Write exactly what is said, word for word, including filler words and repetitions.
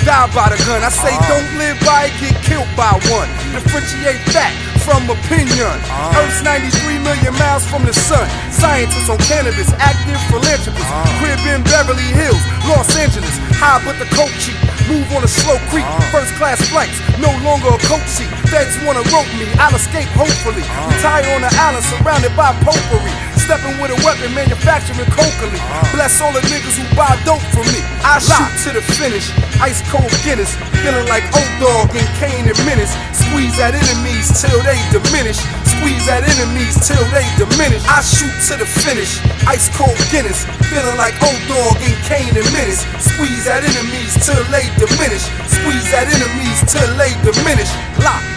die by the gun. I say don't live by it, get killed by one. Differentiate fact from opinion. Earth's ninety-three million miles from the sun. Scientists on cannabis, active philanthropists. Crib in Beverly Hills, Los Angeles. High but the coke cheap. Move on a slow creep. First class flights, no longer a coach seat. Feds wanna rope me, I'll escape hopefully. Retire on the island surrounded by potpourri. Stepping with a weapon, manufacturing cokily. Bless all the niggas who buy dope from me. I shoot to the finish, ice cold Guinness. Feeling like Old Dog and Kane and Menace. Squeeze at enemies till they diminish. Squeeze at enemies till they diminish. I shoot to the finish, ice cold Guinness. Feeling like Old Dog and Kane and Menace. Squeeze at enemies till they diminish. Squeeze at enemies till they diminish. Lock.